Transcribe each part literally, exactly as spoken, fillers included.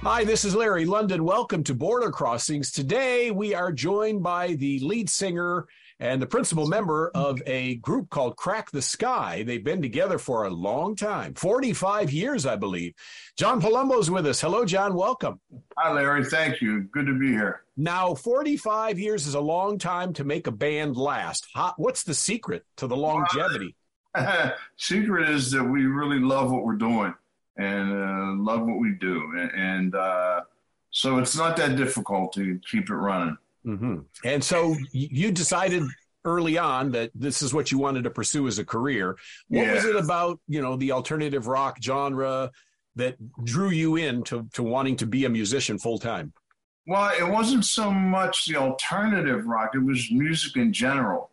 Hi, this is Larry London. Welcome to Border Crossings. Today, we are joined by the lead singer and the principal member of a group called Crack the Skye. They've been together for a long time, forty-five years, I believe. John Palumbo's with us. Hello, John. Welcome. Hi, Larry. Thank you. Good to be here. Now, forty-five years is a long time to make a band last. How, what's the secret to the longevity? Well, secret is that we really love what we're doing and uh, love what we do. And, and uh, so it's not that difficult to keep it running. Mm-hmm. And so you decided early on that this is what you wanted to pursue as a career. What Yeah. was it about, you know, the alternative rock genre that drew you in to, to wanting to be a musician full time? Well, it wasn't so much the alternative rock. It was music in general.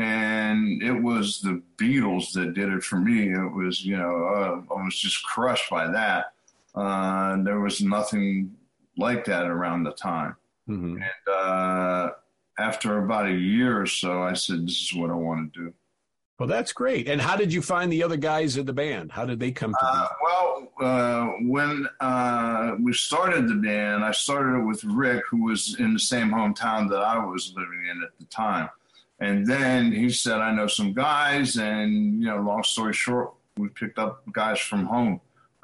And it was the Beatles that did it for me. It was, you know, uh, I was just crushed by that. Uh, there was nothing like that around the time. Mm-hmm. And uh, after about a year or so, I said, this is what I want to do. Well, that's great. And how did you find the other guys in the band? How did they come to Uh, be? well, uh, when uh, we started the band, I started it with Rick, who was in the same hometown that I was living in at the time. And then he said, I know some guys, and, you know, long story short, we picked up guys from home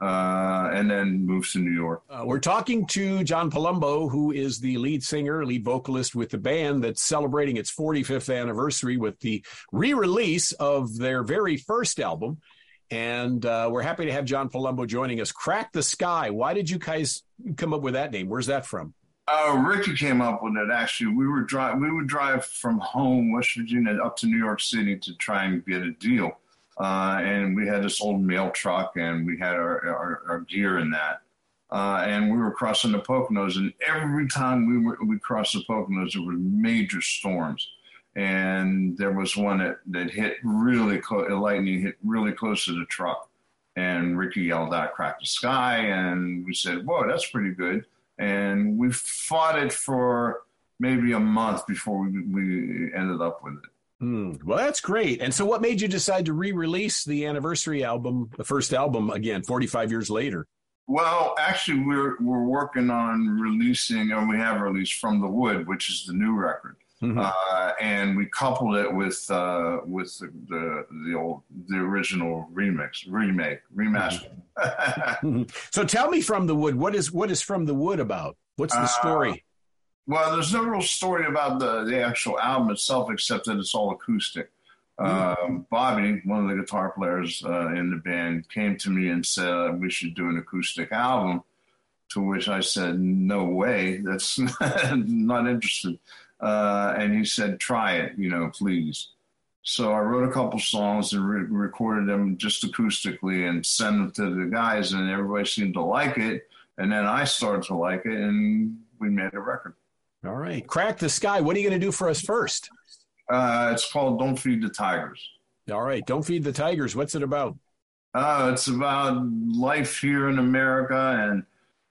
uh, and then moved to New York. Uh, we're talking to John Palumbo, who is the lead singer, lead vocalist with the band that's celebrating its forty-fifth anniversary with the re-release of their very first album. And uh, we're happy to have John Palumbo joining us. Crack the Skye. Why did you guys come up with that name? Where's that from? Uh, Ricky came up with it. Actually, we were dri- we would drive from home, West Virginia, up to New York City to try and get a deal. Uh, and we had this old mail truck, and we had our, our, our gear in that. Uh, and we were crossing the Poconos, and every time we were, we crossed the Poconos, there were major storms. And there was one that, that hit really close, lightning hit really close to the truck. And Ricky yelled out, "Crack the Skye," and we said, whoa, that's pretty good. And we fought it for maybe a month before we, we ended up with it. Hmm. Well, that's great. And so what made you decide to re-release the anniversary album, the first album, again, forty-five years later? Well, actually, we're we're working on releasing, and we have released From the Wood, which is the new record. Mm-hmm. Uh, and we coupled it with uh, with the, the the old the original remix, remake, remaster. Mm-hmm. So tell me, From the Wood, what is what is From the Wood about? What's the story? Uh, well, there's no real story about the, the actual album itself, except that it's all acoustic. Mm-hmm. Um, Bobby, one of the guitar players uh, in the band, came to me and said we should do an acoustic album. To which I said, "No way, that's not interested." Uh, and he said, "Try it, you know, please." So I wrote a couple songs and re- recorded them just acoustically and sent them to the guys, and everybody seemed to like it. And then I started to like it, and we made a record. All right. Crack the Skye. What are you going to do for us first? Uh, it's called Don't Feed the Tigers. All right. Don't Feed the Tigers. What's it about? Uh, it's about life here in America and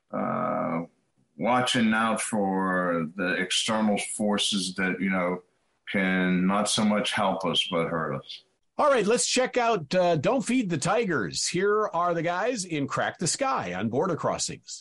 uh, watching out for the external forces that, you know, can not so much help us but hurt us. All right, let's check out uh, Don't Feed the Tigers. Here are the guys in Crack the Skye on Border Crossings.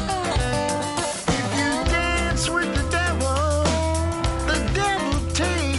Take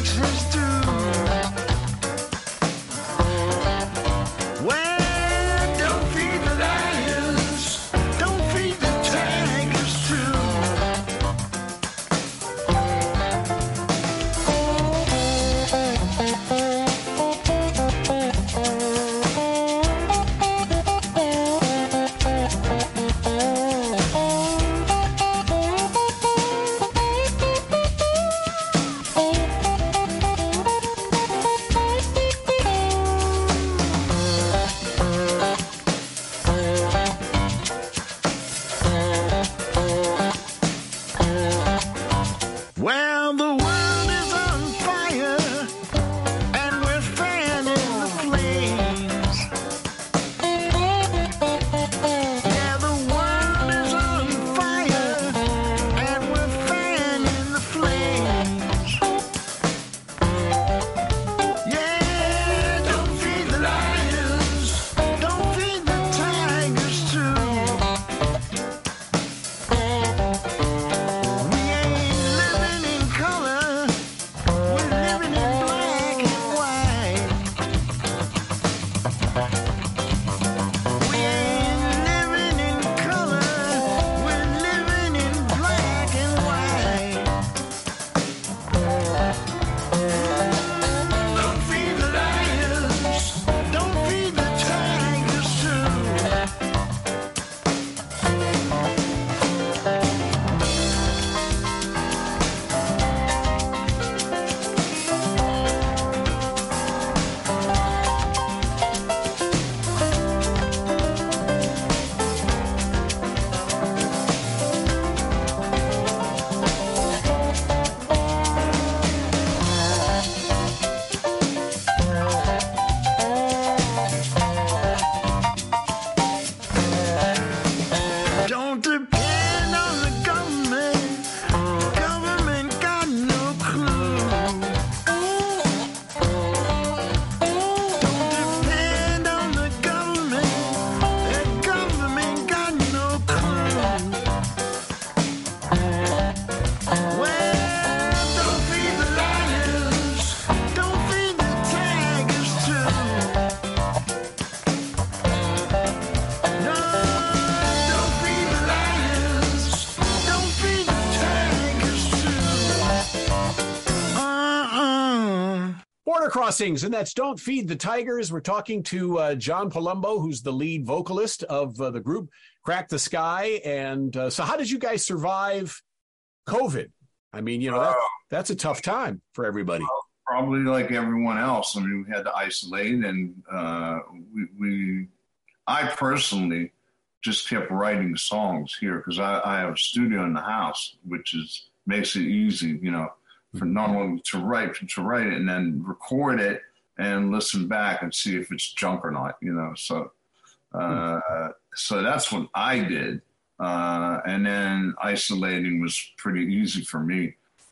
Border Crossings, and that's Don't Feed the Tigers. We're talking to uh, John Palumbo, who's the lead vocalist of uh, the group Crack the Skye. And uh, so how did you guys survive COVID? I mean, you know, that, that's a tough time for everybody. Well, probably like everyone else. I mean, we had to isolate, and uh, we, we, I personally just kept writing songs here because I, I have a studio in the house, which is makes it easy, you know, for not only to write, but to write it and then record it and listen back and see if it's junk or not, you know. So, uh, so that's what I did. Uh, and then isolating was pretty easy for me.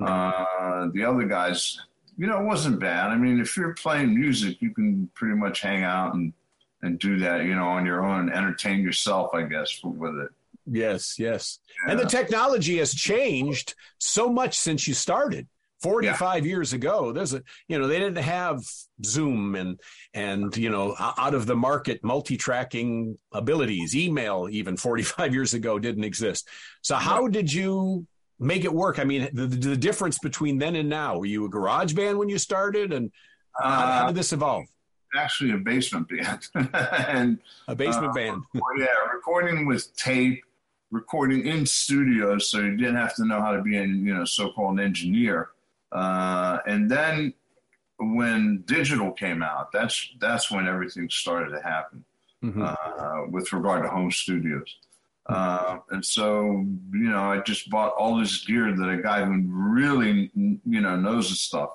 Uh, the other guys, you know, it wasn't bad. I mean, if you're playing music, you can pretty much hang out and, and do that, you know, on your own, entertain yourself, I guess, with it. Yes, yes. Yeah. And the technology has changed so much since you started forty-five yeah. years ago. There's a, you know, they didn't have Zoom and, and, you know, out of the market multi-tracking abilities. Email even forty-five years ago didn't exist. So how did you make it work? I mean, the, the difference between then and now, were you a garage band when you started, and uh, how, how did this evolve? Actually a basement band. and a basement uh, band. Yeah. Recording with tape, recording in studios, so you didn't have to know how to be a, you know, so-called engineer. Uh, and then when digital came out, that's that's when everything started to happen mm-hmm. uh, with regard to home studios. Uh, and so, you know, I just bought all this gear that a guy who really, you know, knows the stuff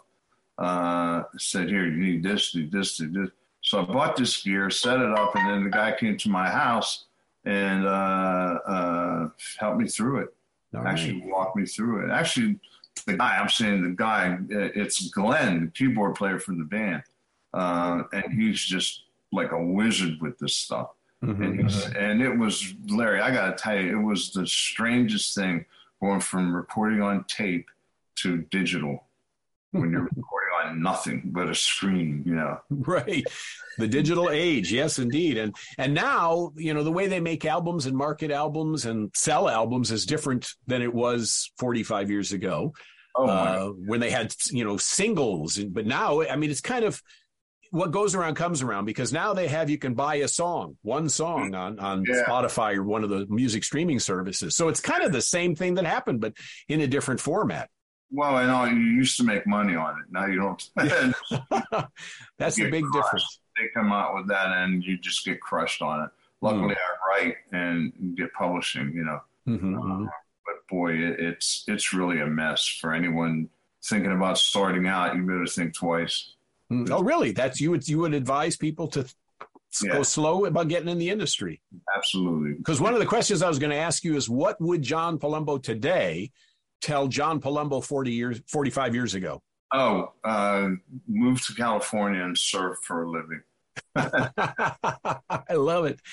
uh, said, here, you need this, do this, do this. So I bought this gear, set it up, and then the guy came to my house and uh, uh, helped me through it. All Actually right. walked me through it. Actually, the guy, I'm saying the guy, it's Glenn, the keyboard player for the band. Uh, and he's just like a wizard with this stuff. Mm-hmm. And, he's, and it was, Larry, I got to tell you, it was the strangest thing going from recording on tape to digital when you're recording on nothing but a screen, you know. Right. The digital age. Yes, indeed. And and now, you know, the way they make albums and market albums and sell albums is different than it was forty-five years ago oh, uh, when they had, you know, singles. But now, I mean, it's kind of what goes around comes around, because now they have, you can buy a song, one song on, on yeah. Spotify or one of the music streaming services. So it's kind of the same thing that happened, but in a different format. Well, I know you used to make money on it. Now you don't. That's the big crushed. difference. They come out with that and you just get crushed on it. Luckily, mm. I write and get publishing, you know. Mm-hmm, uh, mm-hmm. But boy, it, it's it's really a mess for anyone thinking about starting out. You better think twice. Mm. Oh, really? That's you would you would advise people to yeah. go slow about getting in the industry? Absolutely. Because one of the questions I was going to ask you is, what would John Palumbo today tell John Palumbo forty years, forty-five years ago? Oh, uh, move to California and surf for a living. I love it.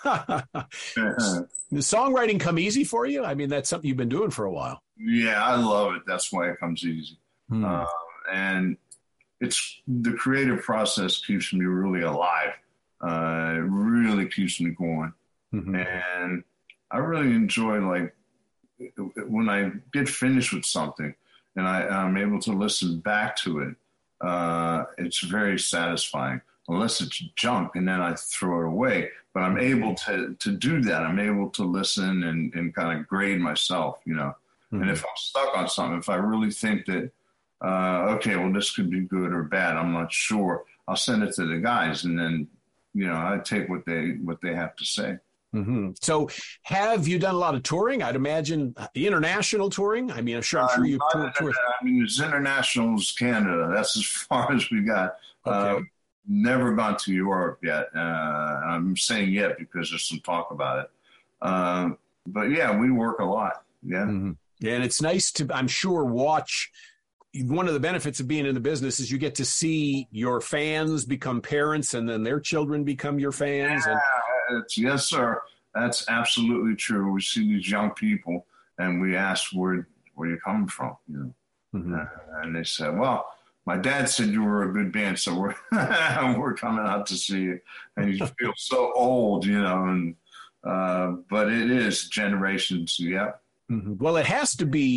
Does songwriting come easy for you? I mean, that's something you've been doing for a while. Yeah, I love it. That's why it comes easy. Hmm. Uh, and it's the creative process keeps me really alive. Uh, it really keeps me going. Mm-hmm. And I really enjoy, like, when I get finished with something and I, I'm able to listen back to it, uh, it's very satisfying, unless it's junk and then I throw it away. But I'm able to, to do that. I'm able to listen and, and kind of grade myself, you know. Mm-hmm. And if I'm stuck on something, if I really think that, uh, okay, well, this could be good or bad, I'm not sure, I'll send it to the guys, and then, you know, I take what they what they have to say. Mm-hmm. So have you done a lot of touring? I'd imagine international touring. I mean, I'm sure, I'm sure you've uh, toured. I mean, it's international as Canada. That's as far as we got. Okay. Uh, never gone to Europe yet. Uh, I'm saying yet because there's some talk about it. Uh, but yeah, we work a lot. Yeah. Mm-hmm. Yeah. And it's nice to, I'm sure, watch. One of the benefits of being in the business is you get to see your fans become parents, and then their children become your fans. Yeah, and- it's, yes, sir. That's absolutely true. We see these young people, and we ask, where where you coming from? You know, mm-hmm. uh, and they said, well, my dad said you were a good band, so we're we're coming out to see you. And you feel so old, you know. And uh, but it is generations. Yeah. Mm-hmm. Well, it has to be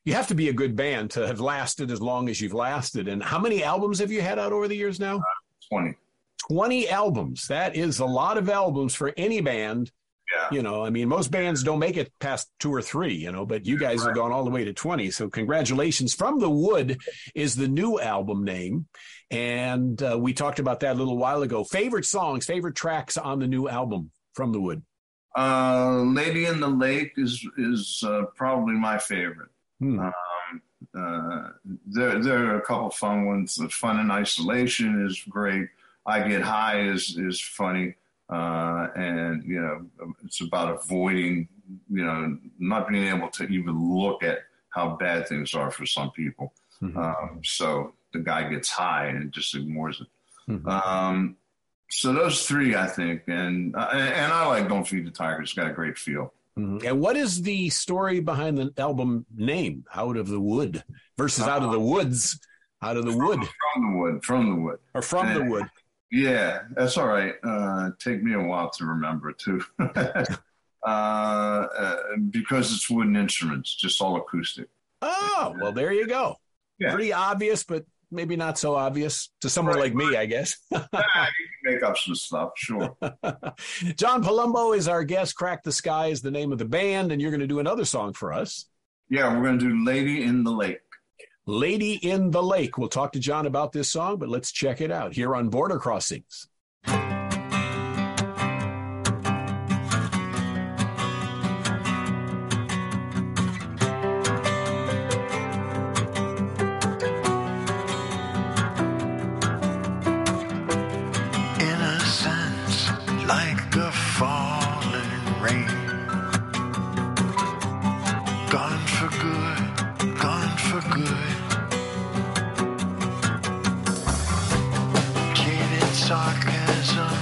you have to be a good band to have lasted as long as you've lasted. And how many albums have you had out over the years now? Uh, twenty. twenty albums. That is a lot of albums for any band. Yeah. You know, I mean, most bands don't make it past two or three, you know, but you guys right. have gone all the way to twenty. So congratulations. From the Wood is the new album name. And uh, we talked about that a little while ago. Favorite songs, favorite tracks on the new album, From the Wood? Uh, Lady in the Lake is is uh, probably my favorite. Hmm. Um, uh, there, there are a couple fun ones. Fun in Isolation is great. I Get High is, is funny. Uh, and, you know, it's about avoiding, you know, not being able to even look at how bad things are for some people. Mm-hmm. Um, so the guy gets high and just ignores it. Mm-hmm. Um, so those three, I think. And, uh, and I like Don't Feed the Tiger. It's got a great feel. Mm-hmm. And what is the story behind the album name, Out of the Wood versus uh, Out of the Woods? Out of the from, Wood. From the Wood. From the Wood. Or From and, the Wood. Yeah, that's all right. Uh, take me a while to remember, too. uh, uh, because it's wooden instruments, just all acoustic. Oh, well, there you go. Yeah. Pretty obvious, but maybe not so obvious to someone right. like me, I guess. Yeah, you can make up some stuff, sure. John Palumbo is our guest. Crack the Sky is the name of the band, and you're going to do another song for us. Yeah, we're going to do Lady in the Lake. Lady in the Lake. We'll talk to John about this song, but let's check it out here on Border Crossings. Innocence like the falling rain, gone for good, gone for good. Sarcasm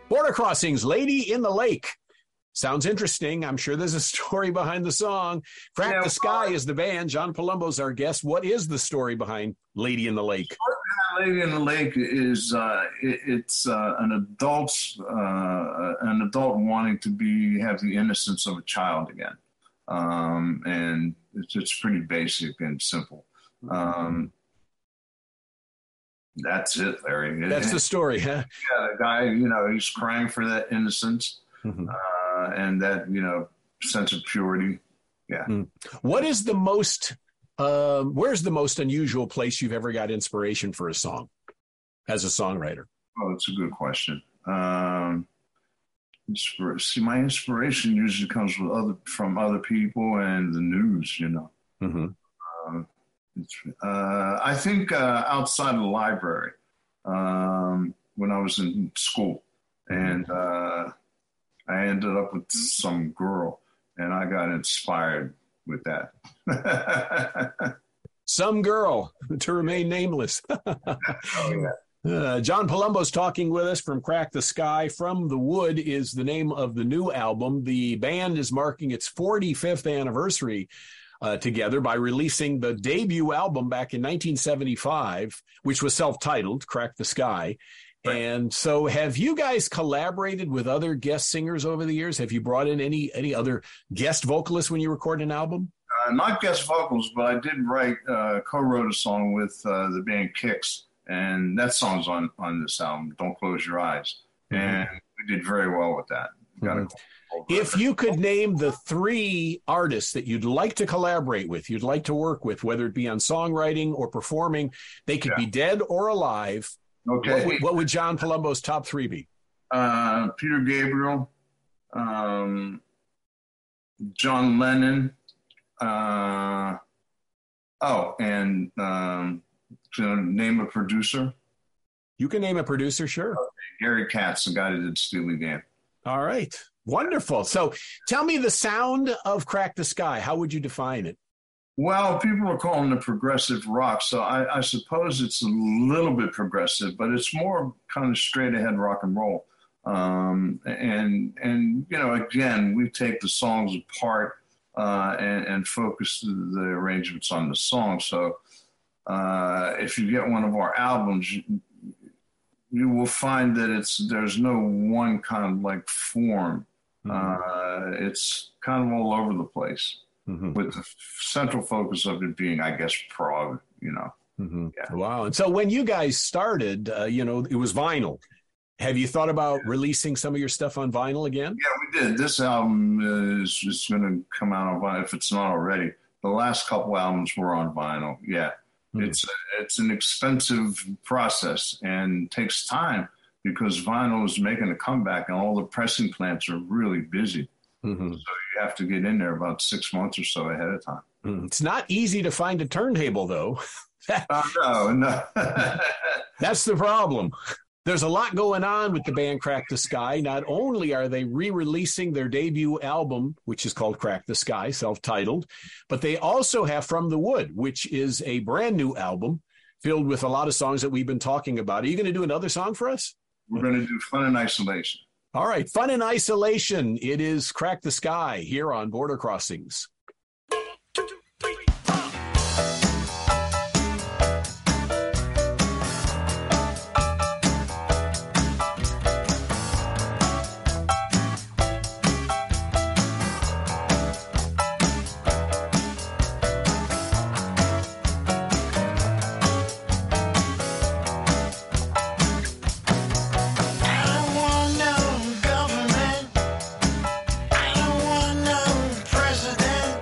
Border Crossings, Lady in the Lake. Sounds interesting. I'm sure there's a story behind the song. Crack Yeah, the Sky well, is the band. John Palumbo's our guest. What is the story behind Lady in the Lake? Lady in the Lake is uh, it, it's uh, an adult uh, an adult wanting to be have the innocence of a child again, um, and it's it's pretty basic and simple. Um, that's it, Larry. That's the story, huh? Yeah, the guy, you know, he's crying for that innocence Mm-hmm. uh, and that, you know, sense of purity. Yeah. Mm. What is the most, um, where's the most unusual place you've ever got inspiration for a song as a songwriter? Oh, that's a good question. Um, inspir- see, my inspiration usually comes with other from other people and the news, you know. Mm-hmm. Uh, it's, uh, I think uh, outside of the library um, when I was in school, and uh, I ended up with some girl, and I got inspired with that. Some girl, to remain nameless. Oh, yeah. Uh, John Palumbo's talking with us from Crack the Sky. From the Wood is the name of the new album. The band is marking its forty-fifth anniversary uh, together by releasing the debut album back in nineteen seventy-five, which was self-titled, Crack the Sky. Right. And so have you guys collaborated with other guest singers over the years? Have you brought in any any other guest vocalists when you record an album? Uh, not guest vocals, but I did write, uh, co-wrote a song with uh, the band Kix. And that song's on, on this album, Don't Close Your Eyes. Mm-hmm. And we did very well with that. Mm-hmm. If you could name the three artists that you'd like to collaborate with, you'd like to work with, whether it be on songwriting or performing, they could yeah. be dead or alive. Okay. What would, what would John Palumbo's top three be? Uh, Peter Gabriel, um, John Lennon, uh, oh, and... Um, to name a producer? You can name a producer, sure. Okay. Gary Katz, the guy that did Steely Dan. All right. Wonderful. So tell me the sound of Crack the Sky. How would you define it? Well, people are calling it progressive rock, so I, I suppose it's a little bit progressive, but it's more kind of straight ahead rock and roll. Um, and, and, you know, again, we take the songs apart uh, and, and focus the, the arrangements on the song. So, Uh, if you get one of our albums, you, you will find that it's there's no one kind of like form. Mm-hmm. Uh, it's kind of all over the place, mm-hmm. with the central focus of it being, I guess, prog. You know. Mm-hmm. Yeah. Wow. And so when you guys started, uh, you know, it was vinyl. Have you thought about yeah. releasing some of your stuff on vinyl again? Yeah, we did. This album is is going to come out on vinyl if it's not already. The last couple albums were on vinyl. Yeah. It's it's an expensive process and takes time because vinyl is making a comeback and all the pressing plants are really busy. Mm-hmm. So you have to get in there about six months or so ahead of time. Mm. It's not easy to find a turntable, though. uh, no, no. That's the problem. There's a lot going on with the band Crack the Sky. Not only are they re-releasing their debut album, which is called Crack the Sky, self-titled, but they also have From the Wood, which is a brand new album filled with a lot of songs that we've been talking about. Are you going to do another song for us? We're going to do Fun in Isolation. All right, Fun in Isolation. It is Crack the Sky here on Border Crossings. President.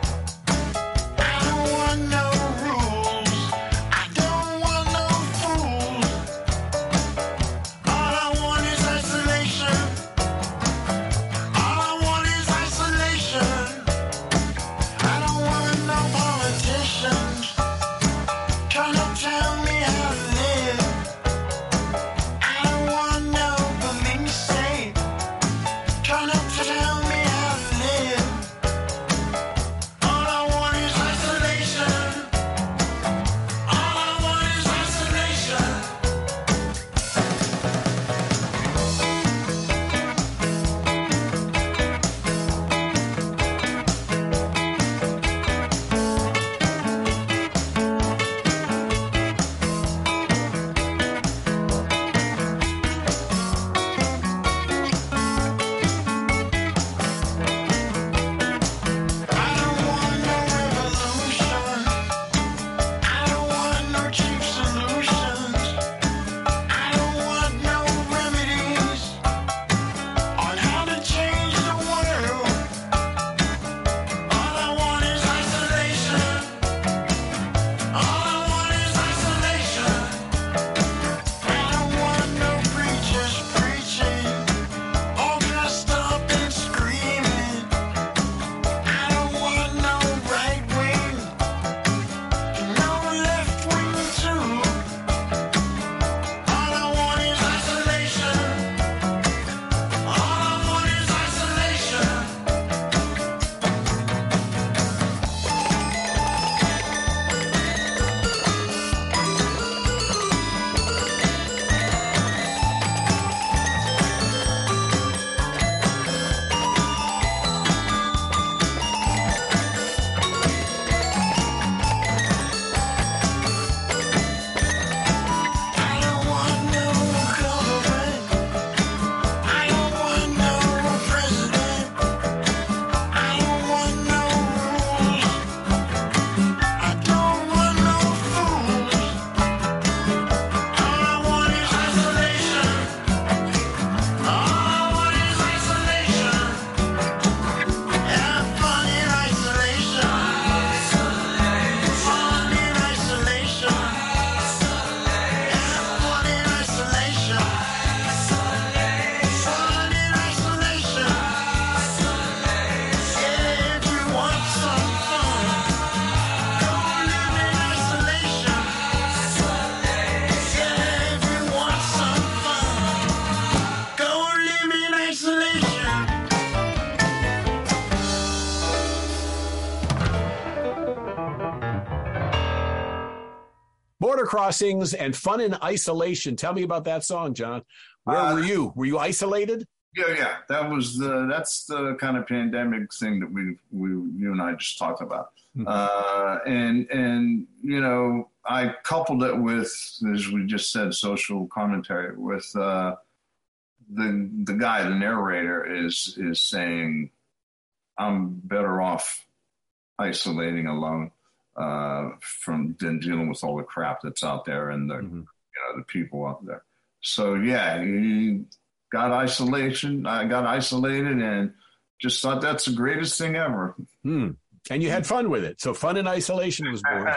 Border Crossings and Fun in Isolation. Tell me about that song, John. Where uh, were you? Were you isolated? Yeah, yeah. That was the that's the kind of pandemic thing that we we you and I just talked about. Mm-hmm. Uh, and and you know, I coupled it with, as we just said, social commentary with uh, the the guy, the narrator, is is saying, I'm better off isolating alone uh, from than dealing with all the crap that's out there and the mm-hmm. you know the people out there. So yeah, he got isolation. I got isolated and just thought that's the greatest thing ever. Hmm. And you had fun with it. So Fun in Isolation was born.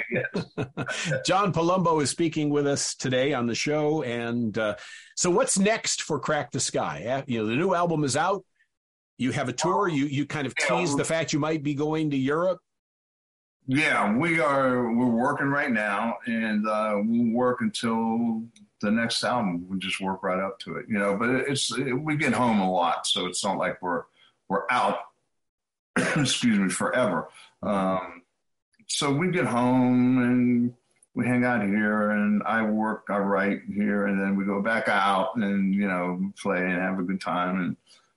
John Palumbo is speaking with us today on the show. And uh, so what's next for Crack the Skye? You know, the new album is out. You have a tour. You you kind of teased the fact you might be going to Europe. Yeah, we are. We're working right now, and uh, we'll work until the next album. We just work right up to it, you know. But it's it, we get home a lot, so it's not like we're we're out. excuse me, forever. Um, so we get home and we hang out here, and I work, I write here, and then we go back out and you know play and have a good time and.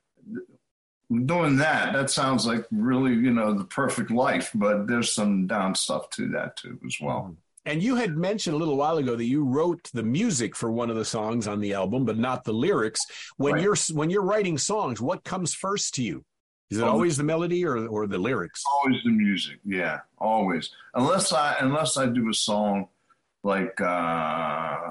Doing that, that sounds like really, you know, the perfect life, but there's some down stuff to that too as well. And you had mentioned a little while ago that you wrote the music for one of the songs on the album, but not the lyrics. When right. you're when you're writing songs, what comes first to you? Is it oh, always the melody or or the lyrics? Always the music, yeah, always. Unless I unless I do a song like. Uh,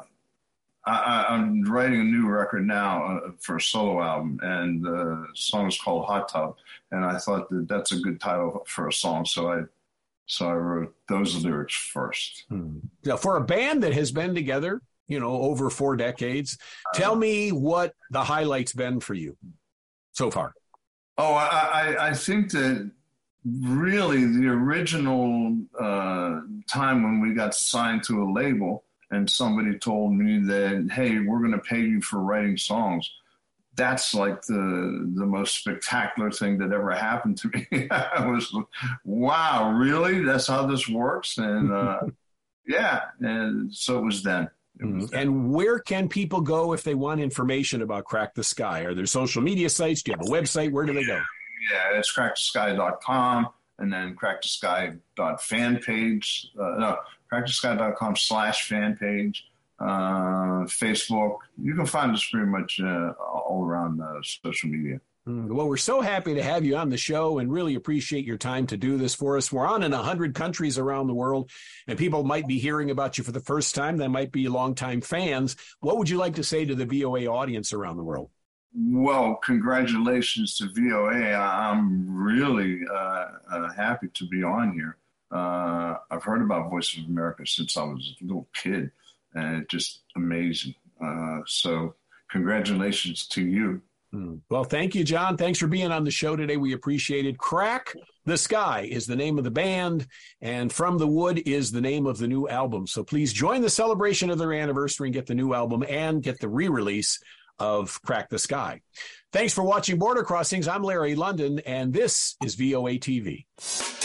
I, I'm writing a new record now uh, for a solo album, and the song is called Hot Tub. And I thought that that's a good title for a song, so I so I wrote those lyrics first. Hmm. Now, for a band that has been together, you know, over four decades, tell uh, me what the highlight's been for you so far. Oh, I, I, I think that really the original uh, time when we got signed to a label. And somebody told me that, hey, we're going to pay you for writing songs. That's like the the most spectacular thing that ever happened to me. I was, wow, really? That's how this works? And uh, yeah, and so it was then. It was then. And where can people go if they want information about Crack the Skye? Are there social media sites? Do you have a website? Where do they go? Yeah, it's crack the skye dot com and then crack the skye dot fan page. Uh, no. crack the skye dot com slash fan page, uh, Facebook. You can find us pretty much uh, all around uh, social media. Well, we're so happy to have you on the show and really appreciate your time to do this for us. We're on in one hundred countries around the world, and people might be hearing about you for the first time. They might be longtime fans. What would you like to say to the V O A audience around the world? Well, congratulations to V O A. I'm really uh, uh, happy to be on here. Uh, I've heard about Voice of America since I was a little kid, and it's just amazing. Uh, so congratulations to you. Hmm. Well, thank you, John. Thanks for being on the show today. We appreciate it. Crack the Skye is the name of the band, and From the Wood is the name of the new album. So please join the celebration of their anniversary and get the new album and get the re-release of Crack the Skye. Thanks for watching Border Crossings. I'm Larry London, and this is V O A T V.